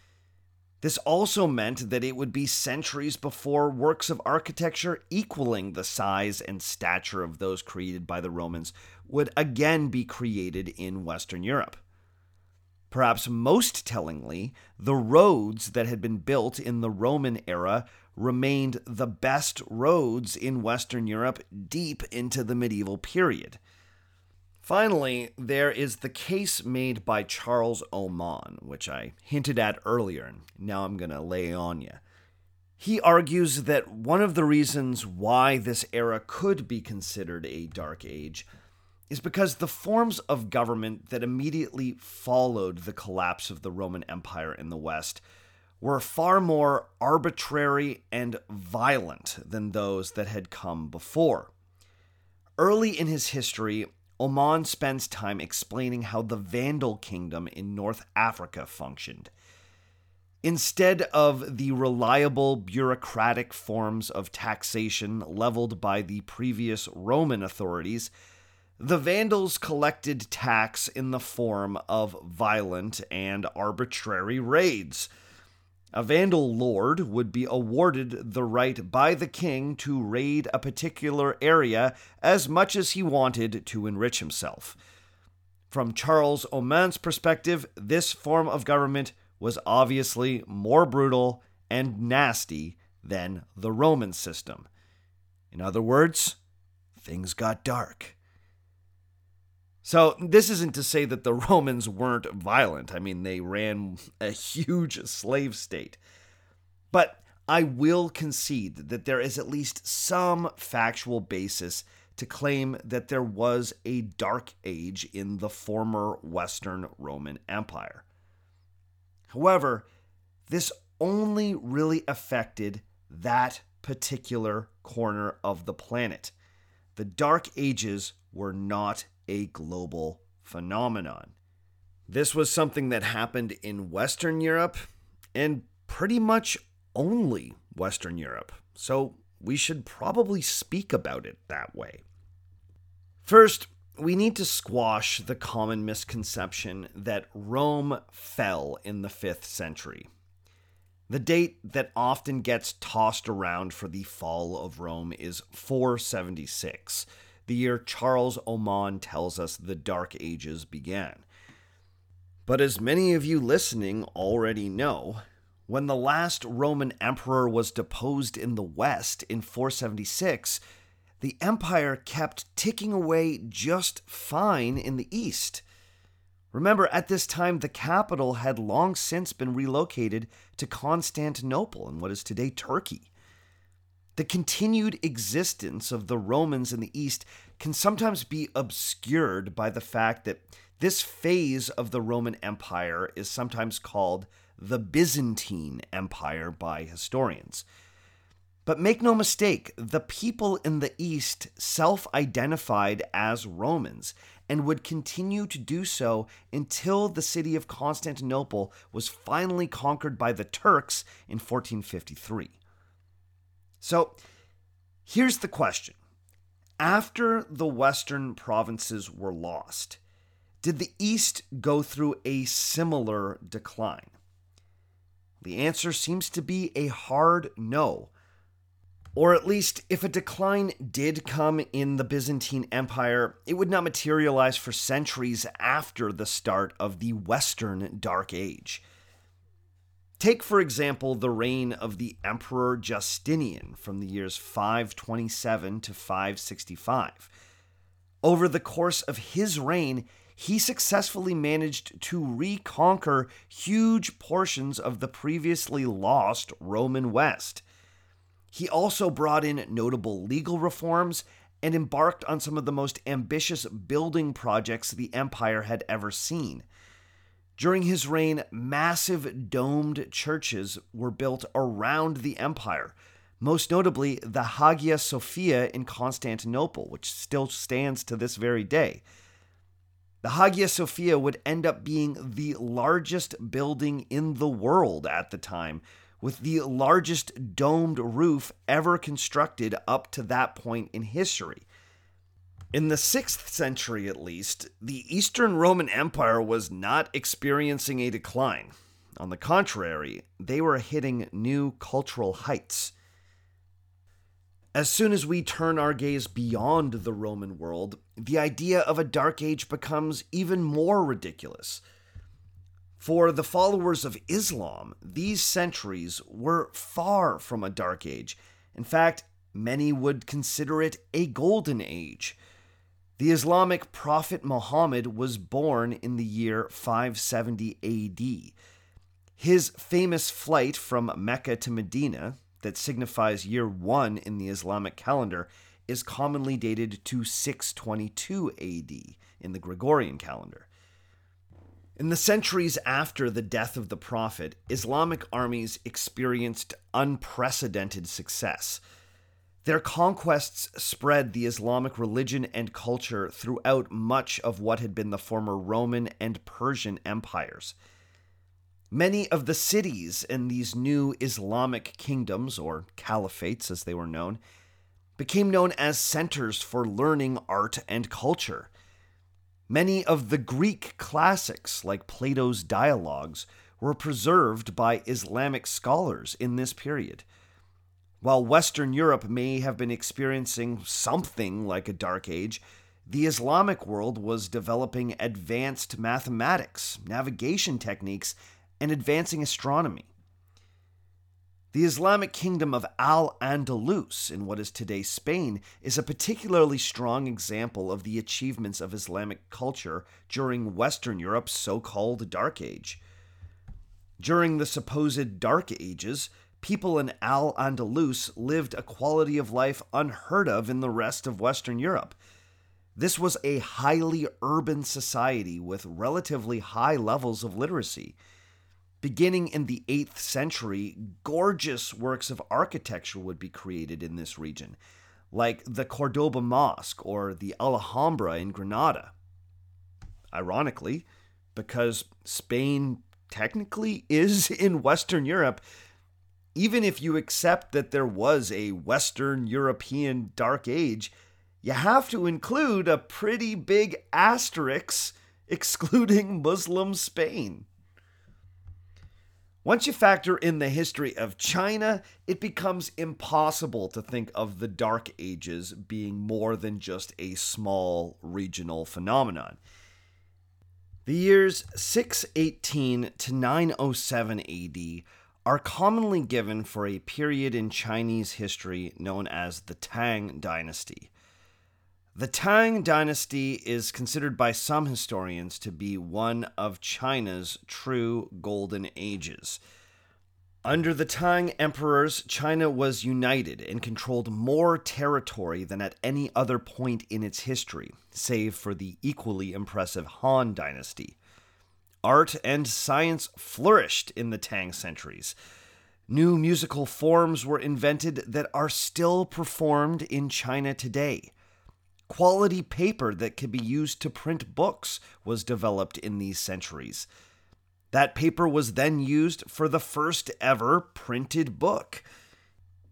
This also meant that it would be centuries before works of architecture equaling the size and stature of those created by the Romans would again be created in Western Europe. Perhaps most tellingly, the roads that had been built in the Roman era remained the best roads in Western Europe deep into the medieval period. Finally, there is the case made by Charles Oman, which I hinted at earlier, and now I'm going to lay on you. He argues that one of the reasons why this era could be considered a Dark Age is because the forms of government that immediately followed the collapse of the Roman Empire in the West were far more arbitrary and violent than those that had come before. Early in his history, Oman spends time explaining how the Vandal kingdom in North Africa functioned. Instead of the reliable bureaucratic forms of taxation leveled by the previous Roman authorities, the Vandals collected tax in the form of violent and arbitrary raids. A Vandal lord would be awarded the right by the king to raid a particular area as much as he wanted to enrich himself. From Charles Oman's perspective, this form of government was obviously more brutal and nasty than the Roman system. In other words, things got dark. So this isn't to say that the Romans weren't violent. I mean, they ran a huge slave state. But I will concede that there is at least some factual basis to claim that there was a dark age in the former Western Roman Empire. However, this only really affected that particular corner of the planet. The Dark Ages were not a global phenomenon. This was something that happened in Western Europe, and pretty much only Western Europe, so we should probably speak about it that way. First, we need to squash the common misconception that Rome fell in the 5th century. The date that often gets tossed around for the fall of Rome is 476, the year Charles Oman tells us the Dark Ages began. But as many of you listening already know, when the last Roman emperor was deposed in the West in 476, the empire kept ticking away just fine in the East. Remember, at this time, the capital had long since been relocated to Constantinople in what is today Turkey. The continued existence of the Romans in the East can sometimes be obscured by the fact that this phase of the Roman Empire is sometimes called the Byzantine Empire by historians. But make no mistake, the people in the East self-identified as Romans and would continue to do so until the city of Constantinople was finally conquered by the Turks in 1453. So, here's the question. After the western provinces were lost, did the East go through a similar decline? The answer seems to be a hard no. Or at least, if a decline did come in the Byzantine Empire, it would not materialize for centuries after the start of the Western Dark Age. Take, for example, the reign of the Emperor Justinian from the years 527 to 565. Over the course of his reign, he successfully managed to reconquer huge portions of the previously lost Roman West. He also brought in notable legal reforms and embarked on some of the most ambitious building projects the empire had ever seen. During his reign, massive domed churches were built around the empire, most notably the Hagia Sophia in Constantinople, which still stands to this very day. The Hagia Sophia would end up being the largest building in the world at the time, with the largest domed roof ever constructed up to that point in history. In the 6th century, at least, the Eastern Roman Empire was not experiencing a decline. On the contrary, they were hitting new cultural heights. As soon as we turn our gaze beyond the Roman world, the idea of a Dark Age becomes even more ridiculous. For the followers of Islam, these centuries were far from a Dark Age. In fact, many would consider it a Golden Age. The Islamic prophet Muhammad was born in the year 570 AD. His famous flight from Mecca to Medina, that signifies year 1 in the Islamic calendar, is commonly dated to 622 AD in the Gregorian calendar. In the centuries after the death of the prophet, Islamic armies experienced unprecedented success. Their conquests spread the Islamic religion and culture throughout much of what had been the former Roman and Persian empires. Many of the cities in these new Islamic kingdoms, or caliphates as they were known, became known as centers for learning art and culture. Many of the Greek classics, like Plato's Dialogues, were preserved by Islamic scholars in this period. While Western Europe may have been experiencing something like a Dark Age, the Islamic world was developing advanced mathematics, navigation techniques, and advancing astronomy. The Islamic kingdom of Al-Andalus, in what is today Spain, is a particularly strong example of the achievements of Islamic culture during Western Europe's so-called Dark Age. During the supposed Dark Ages, people in Al-Andalus lived a quality of life unheard of in the rest of Western Europe. This was a highly urban society with relatively high levels of literacy. Beginning in the 8th century, gorgeous works of architecture would be created in this region, like the Cordoba Mosque or the Alhambra in Granada. Ironically, because Spain technically is in Western Europe, even if you accept that there was a Western European Dark Age, you have to include a pretty big asterisk excluding Muslim Spain. Once you factor in the history of China, it becomes impossible to think of the Dark Ages being more than just a small regional phenomenon. The years 618 to 907 AD are commonly given for a period in Chinese history known as the Tang Dynasty. The Tang Dynasty is considered by some historians to be one of China's true golden ages. Under the Tang emperors, China was united and controlled more territory than at any other point in its history, save for the equally impressive Han Dynasty. Art and science flourished in the Tang centuries. New musical forms were invented that are still performed in China today. Quality paper that could be used to print books was developed in these centuries. That paper was then used for the first ever printed book.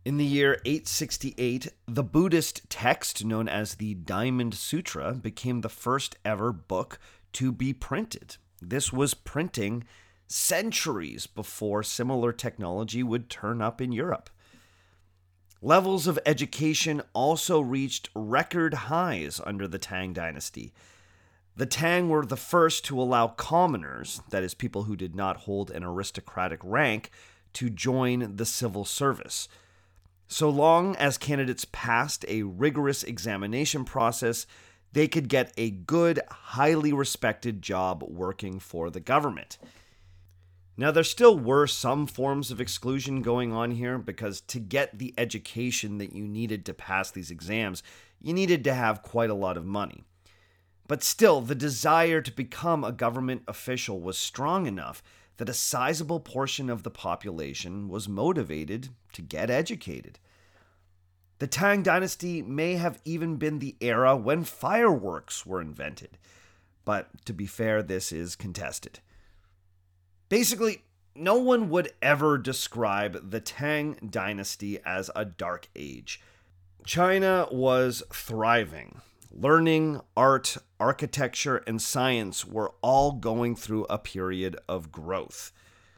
In the year 868, the Buddhist text known as the Diamond Sutra became the first ever book to be printed. This was printing centuries before similar technology would turn up in Europe. Levels of education also reached record highs under the Tang Dynasty. The Tang were the first to allow commoners, that is, people who did not hold an aristocratic rank, to join the civil service. So long as candidates passed a rigorous examination process, they could get a good, highly respected job working for the government. Now, there still were some forms of exclusion going on here because to get the education that you needed to pass these exams, you needed to have quite a lot of money. But still, the desire to become a government official was strong enough that a sizable portion of the population was motivated to get educated. The Tang Dynasty may have even been the era when fireworks were invented, but to be fair, this is contested. Basically, no one would ever describe the Tang Dynasty as a dark age. China was thriving. Learning, art, architecture, and science were all going through a period of growth.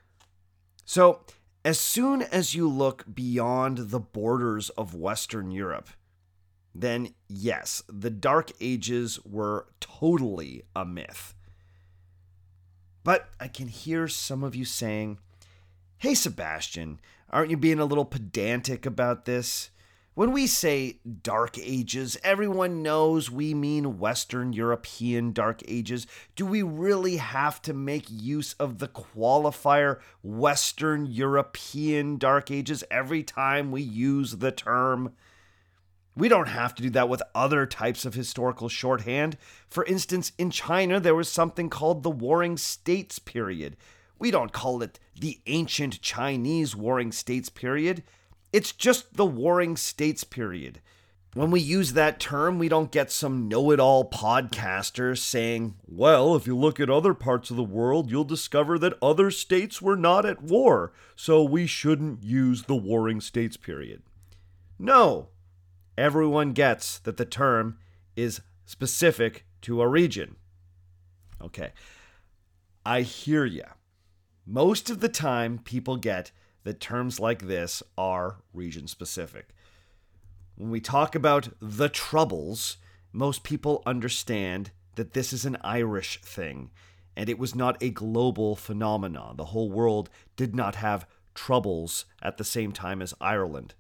So, as soon as you look beyond the borders of Western Europe, then yes, the Dark Ages were totally a myth. But I can hear some of you saying, "Hey Sebastian, aren't you being a little pedantic about this? When we say Dark Ages, everyone knows we mean Western European Dark Ages. Do we really have to make use of the qualifier Western European Dark Ages every time we use the term? We don't have to do that with other types of historical shorthand. For instance, in China, there was something called the Warring States period. We don't call it the ancient Chinese Warring States period. It's just the Warring States period. When we use that term, we don't get some know-it-all podcaster saying, well, if you look at other parts of the world, you'll discover that other states were not at war, so we shouldn't use the Warring States period. No. Everyone gets that the term is specific to a region. Okay, I hear ya. Most of the time, people get that terms like this are region-specific. When we talk about the Troubles, most people understand that this is an Irish thing, and it was not a global phenomenon. The whole world did not have troubles at the same time as Ireland.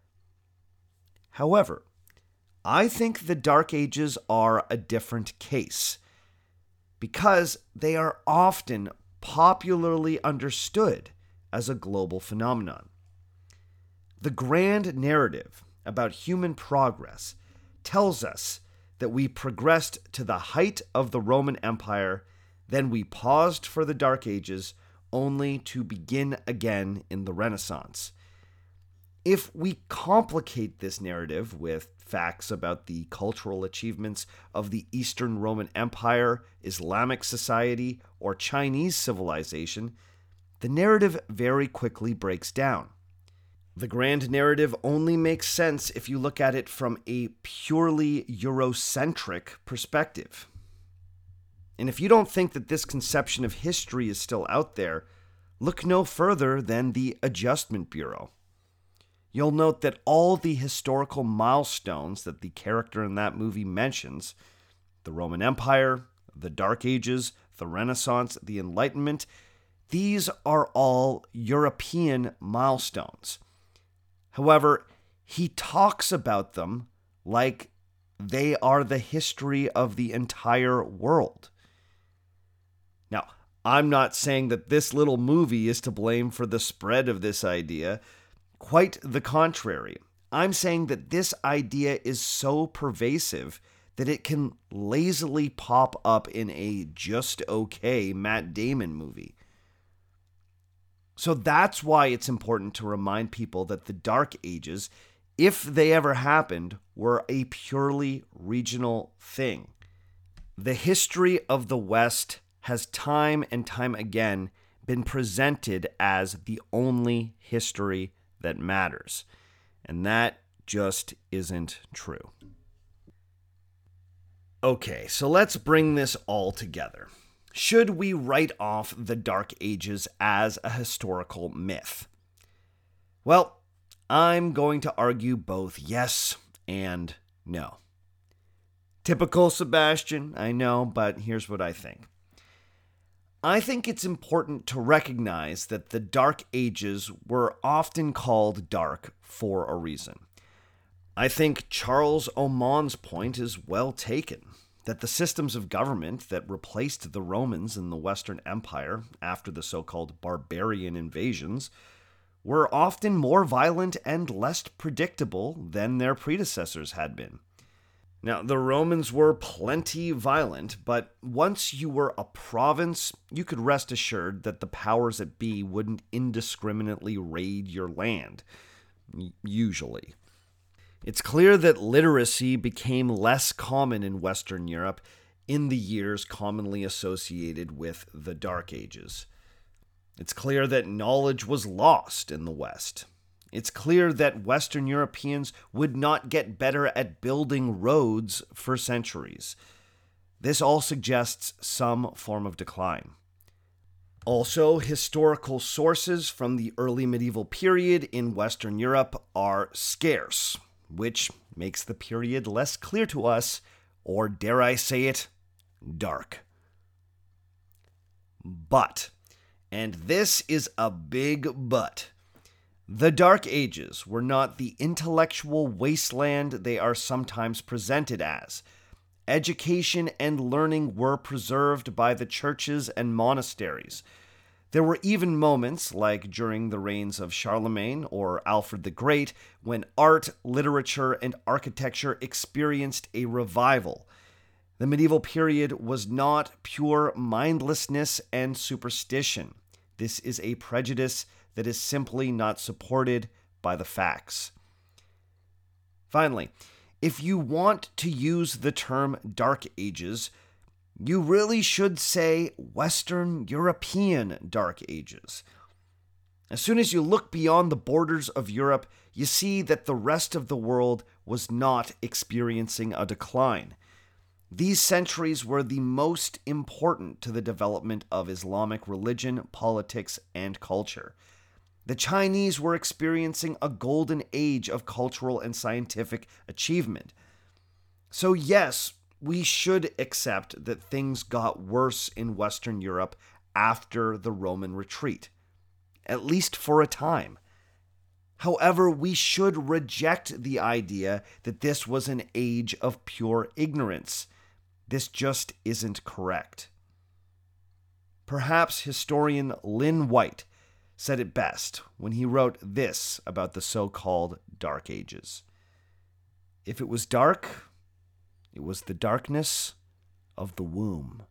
However, I think the Dark Ages are a different case because they are often popularly understood as a global phenomenon. The grand narrative about human progress tells us that we progressed to the height of the Roman Empire, then we paused for the Dark Ages, only to begin again in the Renaissance. If we complicate this narrative with facts about the cultural achievements of the Eastern Roman Empire, Islamic society, or Chinese civilization, the narrative very quickly breaks down. The grand narrative only makes sense if you look at it from a purely Eurocentric perspective. And if you don't think that this conception of history is still out there, look no further than the Adjustment Bureau. You'll note that all the historical milestones that the character in that movie mentions, the Roman Empire, the Dark Ages, the Renaissance, the Enlightenment, these are all European milestones. However, he talks about them like they are the history of the entire world. Now, I'm not saying that this little movie is to blame for the spread of this idea. Quite the contrary. I'm saying that this idea is so pervasive that it can lazily pop up in a just okay Matt Damon movie. So that's why it's important to remind people that the Dark Ages, if they ever happened, were a purely regional thing. The history of the West has time and time again been presented as the only history that matters. And that just isn't true. Okay, so let's bring this all together. Should we write off the Dark Ages as a historical myth? Well, I'm going to argue both yes and no. Typical Sebastian, I know, but here's what I think. I think it's important to recognize that the Dark Ages were often called dark for a reason. I think Charles Oman's point is well taken, that the systems of government that replaced the Romans in the Western Empire after the so-called barbarian invasions were often more violent and less predictable than their predecessors had been. Now, the Romans were plenty violent, but once you were a province, you could rest assured that the powers that be wouldn't indiscriminately raid your land, usually. It's clear that literacy became less common in Western Europe in the years commonly associated with the Dark Ages. It's clear that knowledge was lost in the West. It's clear that Western Europeans would not get better at building roads for centuries. This all suggests some form of decline. Also, historical sources from the early medieval period in Western Europe are scarce, which makes the period less clear to us, or dare I say it, dark. But, and this is a big but, the Dark Ages were not the intellectual wasteland they are sometimes presented as. Education and learning were preserved by the churches and monasteries. There were even moments, like during the reigns of Charlemagne or Alfred the Great, when art, literature, and architecture experienced a revival. The medieval period was not pure mindlessness and superstition. This is a prejudice that is simply not supported by the facts. Finally, if you want to use the term Dark Ages, you really should say Western European Dark Ages. As soon as you look beyond the borders of Europe, you see that the rest of the world was not experiencing a decline. These centuries were the most important to the development of Islamic religion, politics, and culture. The Chinese were experiencing a golden age of cultural and scientific achievement. So yes, we should accept that things got worse in Western Europe after the Roman retreat, at least for a time. However, we should reject the idea that this was an age of pure ignorance. This just isn't correct. Perhaps historian Lynn White said it best when he wrote this about the so-called Dark Ages. If it was dark, it was the darkness of the womb.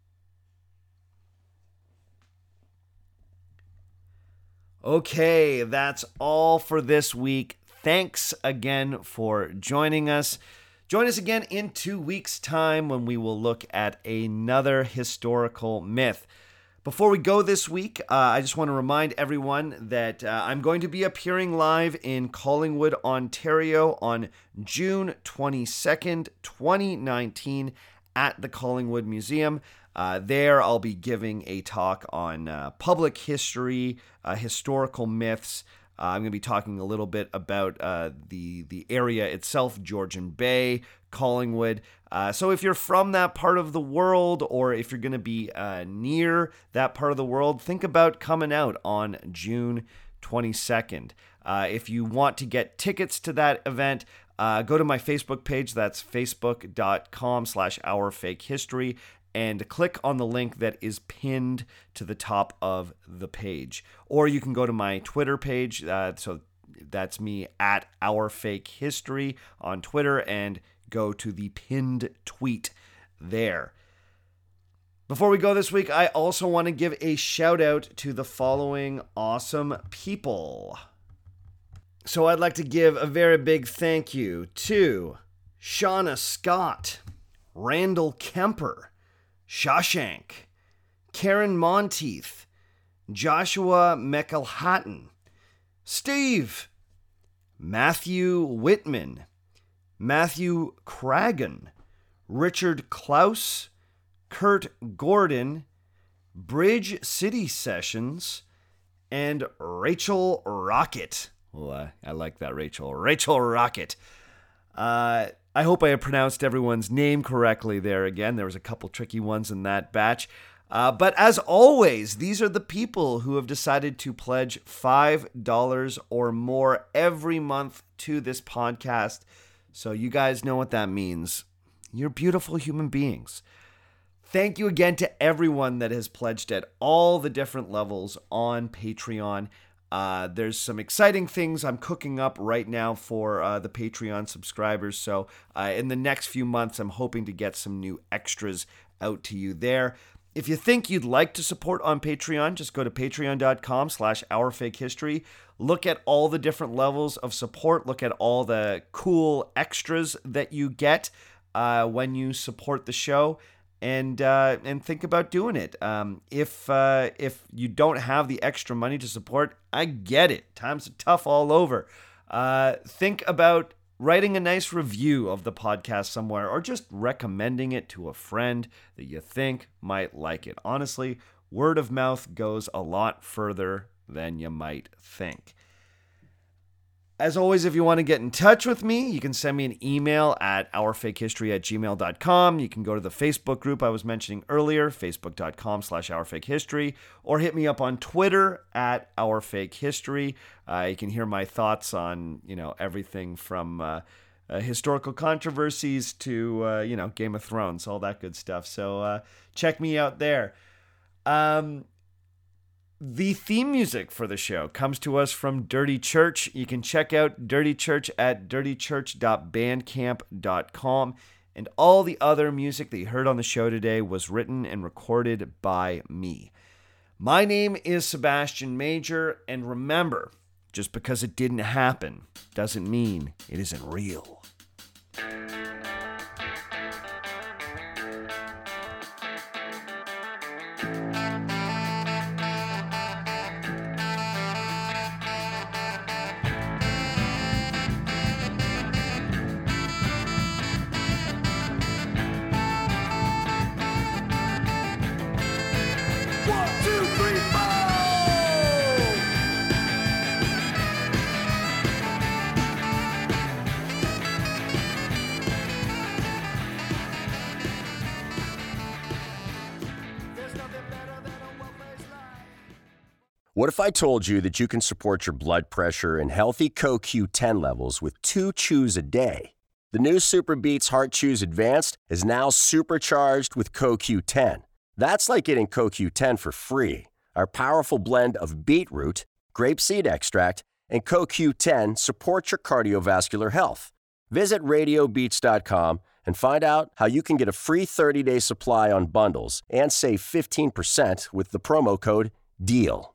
Okay, that's all for this week. Thanks again for joining us. Join us again in 2 weeks' time when we will look at another historical myth. Before we go this week, I just want to remind everyone that I'm going to be appearing live in Collingwood, Ontario on June 22nd, 2019 at the Collingwood Museum. There I'll be giving a talk on public history, historical myths. I'm going to be talking a little bit about the area itself, Georgian Bay, Collingwood. So if you're from that part of the world, or if you're going to be near that part of the world, think about coming out on June 22nd. If you want to get tickets to that event, go to my Facebook page. That's facebook.com/OurFakeHistory. And click on the link that is pinned to the top of the page. Or you can go to my Twitter page. So that's me at OurFakeHistory on Twitter, and go to the pinned tweet there. Before we go this week, I also want to give a shout out to the following awesome people. So I'd like to give a very big thank you to Shauna Scott, Randall Kemper, Shawshank, Karen Monteith, Joshua McElhatton, Steve, Matthew Whitman, Matthew Cragen, Richard Klaus, Kurt Gordon, Bridge City Sessions, and Rachel Rocket. Well, I like that, Rachel. Rachel Rocket. I hope I pronounced everyone's name correctly there again. There was a couple tricky ones in that batch. But as always, these are the people who have decided to pledge $5 or more every month to this podcast. So you guys know what that means. You're beautiful human beings. Thank you again to everyone that has pledged at all the different levels on Patreon. There's some exciting things I'm cooking up right now for the Patreon subscribers. So in the next few months, I'm hoping to get some new extras out to you there. If you think you'd like to support on Patreon, just go to patreon.com/OurFakeHistory. Look at all the different levels of support. Look at all the cool extras that you get when you support the show. And think about doing it. If you don't have the extra money to support, I get it. Times are tough all over. Think about writing a nice review of the podcast somewhere, or just recommending it to a friend that you think might like it. Honestly, word of mouth goes a lot further than you might think. As always, if you want to get in touch with me, you can send me an email at ourfakehistory@gmail.com. You can go to the Facebook group I was mentioning earlier, facebook.com/ourfakehistory, or hit me up on Twitter at ourfakehistory. You can hear my thoughts on, everything from historical controversies to, Game of Thrones, all that good stuff. So check me out there. The theme music for the show comes to us from Dirty Church. You can check out Dirty Church at dirtychurch.bandcamp.com. And all the other music that you heard on the show today was written and recorded by me. My name is Sebastian Major, and remember, just because it didn't happen doesn't mean it isn't real. What if I told you that you can support your blood pressure and healthy CoQ10 levels with 2 chews a day? The new Super Beats Heart Chews Advanced is now supercharged with CoQ10. That's like getting CoQ10 for free. Our powerful blend of beetroot, grapeseed extract, and CoQ10 supports your cardiovascular health. Visit radiobeats.com and find out how you can get a free 30-day supply on bundles and save 15% with the promo code DEAL.